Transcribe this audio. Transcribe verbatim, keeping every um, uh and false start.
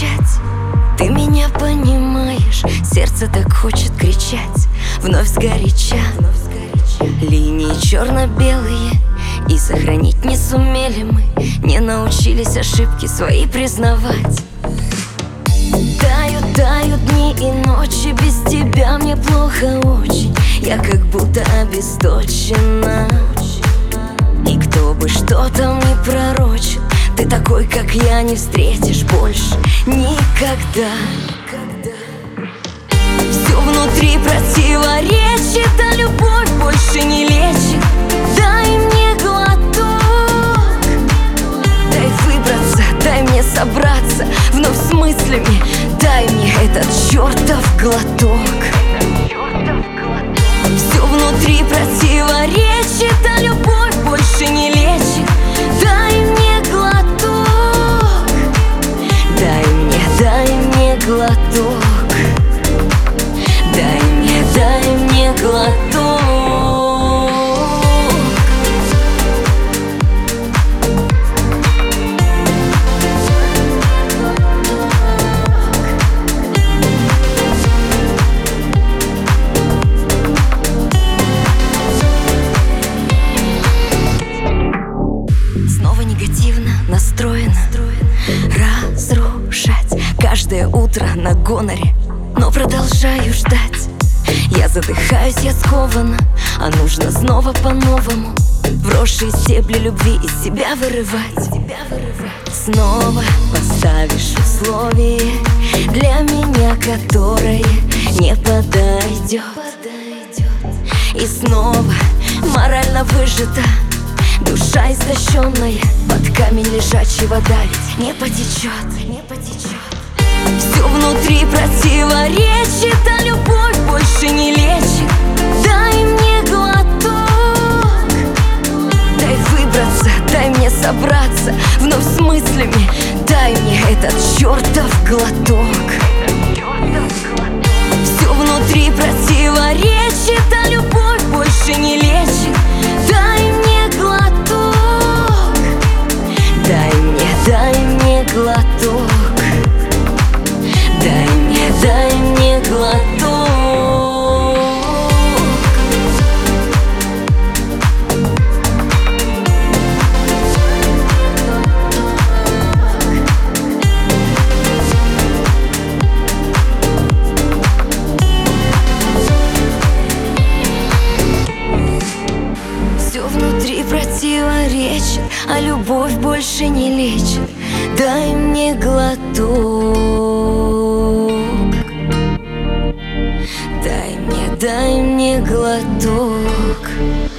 молчать. Ты меня понимаешь, сердце так хочет кричать. Вновь сгоряча, линии черно-белые, и сохранить не сумели мы, не научились ошибки свои признавать. Тают, тают дни и ночи, без тебя мне плохо очень. Я как будто обесточена, и кто бы что там ни пророчил, ты такой, как я, не встретишь больше никогда. Все внутри противоречит, а любовь больше не лечит. Дай мне глоток, дай выбраться, дай мне собраться вновь с мыслями. Дай мне этот чертов глоток. Все внутри противоречит, а любовь больше не лечит. Дай мне глоток, дай мне, дай мне глоток. Дай мне, дай мне глоток. Снова негативно настроена, разрушать каждое утро на гоноре, но продолжаю ждать. Я задыхаюсь, я скована, а нужно снова по-новому вросшие стебли любви из себя вырывать. Снова поставишь условие для меня, которое не подойдет. И снова морально выжата, душа истощенная, под камень лежачего давить не потечет, не потечет. Все внутри противоречит, а любовь больше не лечит. Дай мне глоток, дай выбраться, дай мне собраться вновь с мыслями. Дай мне этот чертов глоток. Все внутри противоречит, а любовь больше не лечит. Дай мне глоток, дай мне, дай мне глоток. Дай мне, дай мне глоток. Все внутри противоречит, а любовь больше не лечит. Дай мне глоток. Дай мне, дай мне глоток.